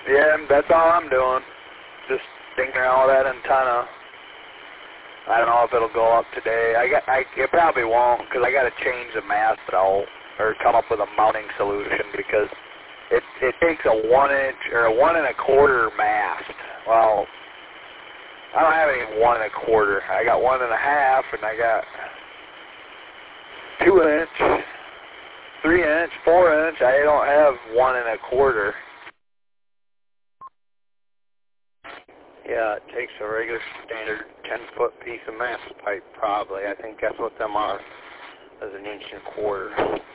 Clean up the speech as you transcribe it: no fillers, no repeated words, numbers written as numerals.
Yeah, that's all I'm doing. Just thinking all that antenna. I don't know if it'll go up today. It probably won't because I got to change the mast out or come up with a mounting solution because it takes a 1 inch or a 1 1/4 mast. Well, I don't have any 1 1/4. I got 1 1/2 and I got 2 inch, 3 inch, 4 inch. I don't have 1 1/4. Yeah, it takes a regular standard 10-foot piece of mast pipe probably. I think that's what them are, as 1 1/4 inch.